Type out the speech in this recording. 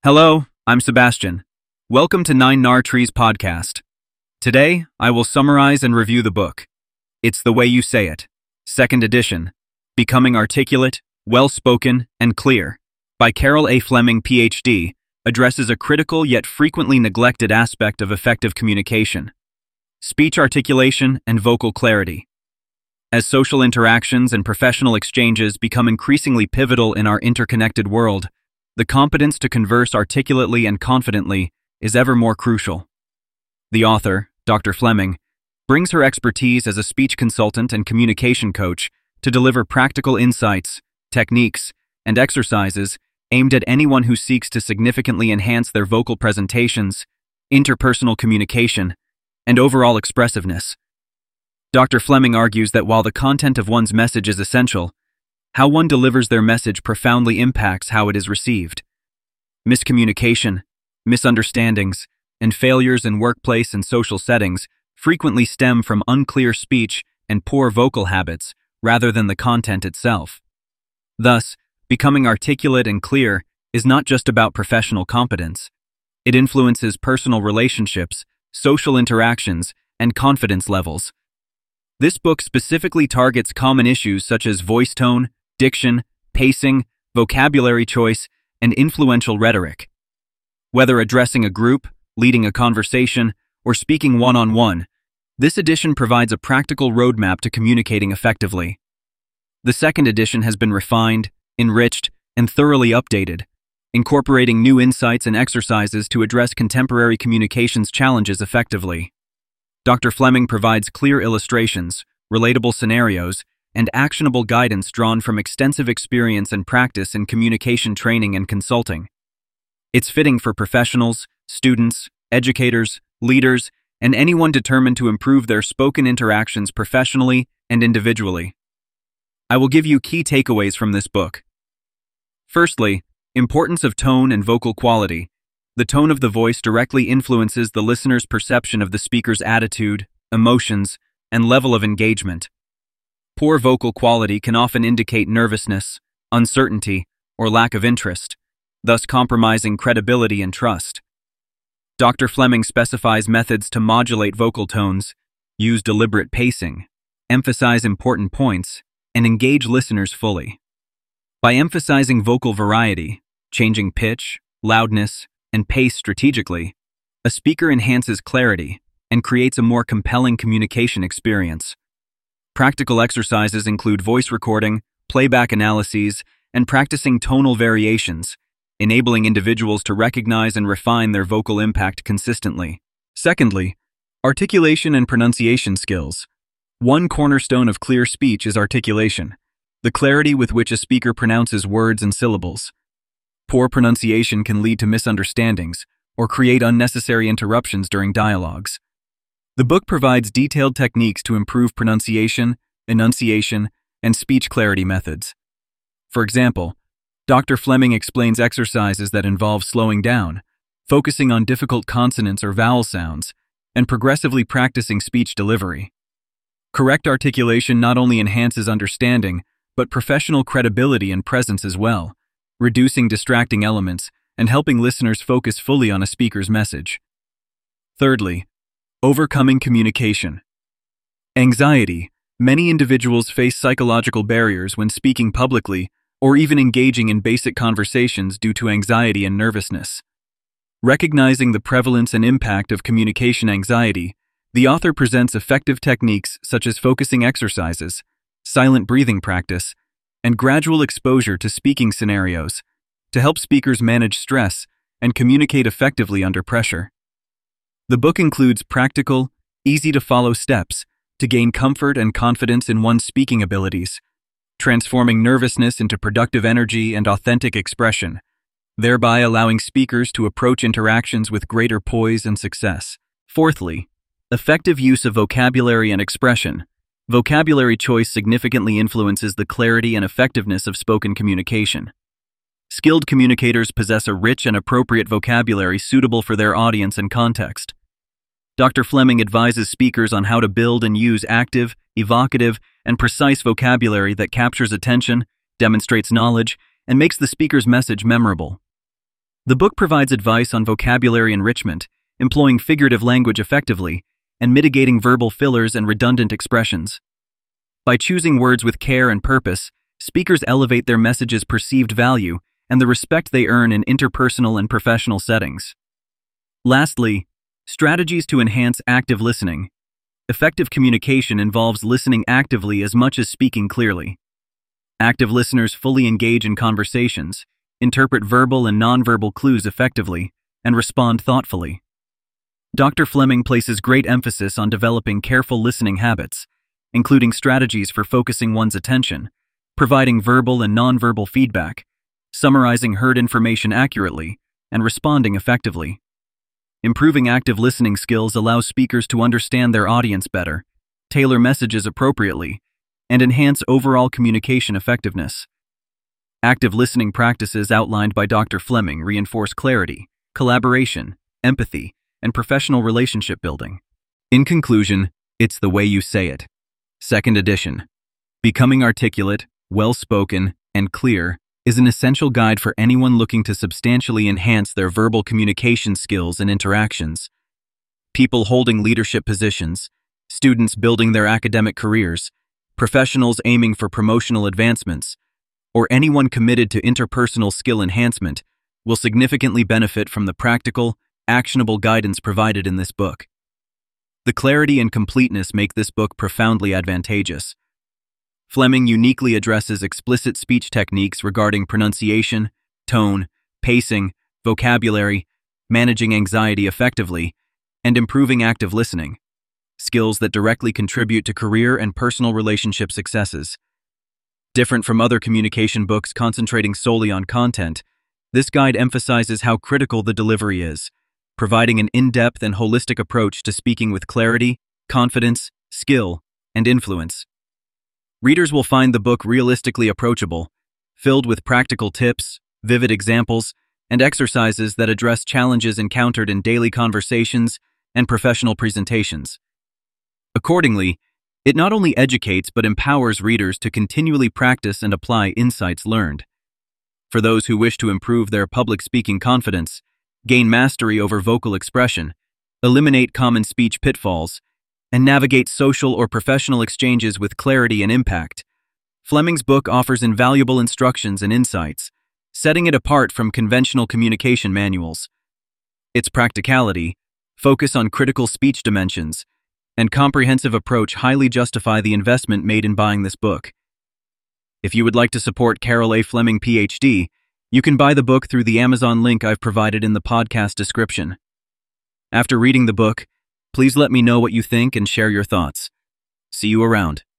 Hello, I'm Sebastian. Welcome to Nine Nar Trees podcast. Today, I will summarize and review the book. It's the Way You Say It, second edition, Becoming Articulate, Well-Spoken, and Clear, by Carol A. Fleming, Ph.D., addresses a critical yet frequently neglected aspect of effective communication: speech articulation and vocal clarity. As social interactions and professional exchanges become increasingly pivotal in our interconnected world, the competence to converse articulately and confidently is ever more crucial. The author, Dr. Fleming, brings her expertise as a speech consultant and communication coach to deliver practical insights, techniques, and exercises aimed at anyone who seeks to significantly enhance their vocal presentations, interpersonal communication, and overall expressiveness. Dr. Fleming argues that while the content of one's message is essential, how one delivers their message profoundly impacts how it is received. Miscommunication, misunderstandings, and failures in workplace and social settings frequently stem from unclear speech and poor vocal habits rather than the content itself. Thus, becoming articulate and clear is not just about professional competence. It influences personal relationships, social interactions, and confidence levels. This book specifically targets common issues such as voice tone, diction, pacing, vocabulary choice, and influential rhetoric. Whether addressing a group, leading a conversation, or speaking one-on-one, this edition provides a practical roadmap to communicating effectively. The second edition has been refined, enriched, and thoroughly updated, incorporating new insights and exercises to address contemporary communications challenges effectively. Dr. Fleming provides clear illustrations, relatable scenarios, and actionable guidance drawn from extensive experience and practice in communication training and consulting. It's fitting for professionals, students, educators, leaders, and anyone determined to improve their spoken interactions professionally and individually. I will give you key takeaways from this book. Firstly, importance of tone and vocal quality. The tone of the voice directly influences the listener's perception of the speaker's attitude, emotions, and level of engagement. Poor vocal quality can often indicate nervousness, uncertainty, or lack of interest, thus compromising credibility and trust. Dr. Fleming specifies methods to modulate vocal tones, use deliberate pacing, emphasize important points, and engage listeners fully. By emphasizing vocal variety, changing pitch, loudness, and pace strategically, a speaker enhances clarity and creates a more compelling communication experience. Practical exercises include voice recording, playback analyses, and practicing tonal variations, enabling individuals to recognize and refine their vocal impact consistently. Secondly, articulation and pronunciation skills. One cornerstone of clear speech is articulation, the clarity with which a speaker pronounces words and syllables. Poor pronunciation can lead to misunderstandings or create unnecessary interruptions during dialogues. The book provides detailed techniques to improve pronunciation, enunciation, and speech clarity methods. For example, Dr. Fleming explains exercises that involve slowing down, focusing on difficult consonants or vowel sounds, and progressively practicing speech delivery. Correct articulation not only enhances understanding, but professional credibility and presence as well, reducing distracting elements and helping listeners focus fully on a speaker's message. Thirdly, overcoming communication. Anxiety. Many individuals face psychological barriers when speaking publicly or even engaging in basic conversations due to anxiety and nervousness. Recognizing the prevalence and impact of communication anxiety, the author presents effective techniques such as focusing exercises, silent breathing practice, and gradual exposure to speaking scenarios to help speakers manage stress and communicate effectively under pressure. The book includes practical, easy-to-follow steps to gain comfort and confidence in one's speaking abilities, transforming nervousness into productive energy and authentic expression, thereby allowing speakers to approach interactions with greater poise and success. Fourthly, effective use of vocabulary and expression. Vocabulary choice significantly influences the clarity and effectiveness of spoken communication. Skilled communicators possess a rich and appropriate vocabulary suitable for their audience and context. Dr. Fleming advises speakers on how to build and use active, evocative, and precise vocabulary that captures attention, demonstrates knowledge, and makes the speaker's message memorable. The book provides advice on vocabulary enrichment, employing figurative language effectively, and mitigating verbal fillers and redundant expressions. By choosing words with care and purpose, speakers elevate their message's perceived value and the respect they earn in interpersonal and professional settings. Lastly, strategies to enhance active listening. Effective communication involves listening actively as much as speaking clearly. Active listeners fully engage in conversations, interpret verbal and nonverbal clues effectively, and respond thoughtfully. Dr. Fleming places great emphasis on developing careful listening habits, including strategies for focusing one's attention, providing verbal and nonverbal feedback, summarizing heard information accurately, and responding effectively. Improving active listening skills allows speakers to understand their audience better, tailor messages appropriately, and enhance overall communication effectiveness. Active listening practices outlined by Dr. Fleming reinforce clarity, collaboration, empathy, and professional relationship building. In conclusion, it's the way you say it. Second edition. Becoming articulate, well-spoken, and clear is an essential guide for anyone looking to substantially enhance their verbal communication skills and interactions. People holding leadership positions, students building their academic careers, professionals aiming for promotional advancements, or anyone committed to interpersonal skill enhancement will significantly benefit from the practical, actionable guidance provided in this book. The clarity and completeness make this book profoundly advantageous. Fleming uniquely addresses explicit speech techniques regarding pronunciation, tone, pacing, vocabulary, managing anxiety effectively, and improving active listening, skills that directly contribute to career and personal relationship successes. Different from other communication books concentrating solely on content, this guide emphasizes how critical the delivery is, providing an in-depth and holistic approach to speaking with clarity, confidence, skill, and influence. Readers will find the book realistically approachable, filled with practical tips, vivid examples, and exercises that address challenges encountered in daily conversations and professional presentations. Accordingly, it not only educates but empowers readers to continually practice and apply insights learned. For those who wish to improve their public speaking confidence, gain mastery over vocal expression, eliminate common speech pitfalls, and navigate social or professional exchanges with clarity and impact, Fleming's book offers invaluable instructions and insights, setting it apart from conventional communication manuals. Its practicality, focus on critical speech dimensions, and comprehensive approach highly justify the investment made in buying this book. If you would like to support Carol A. Fleming, Ph.D., you can buy the book through the Amazon link I've provided in the podcast description. After reading the book, please let me know what you think and share your thoughts. See you around.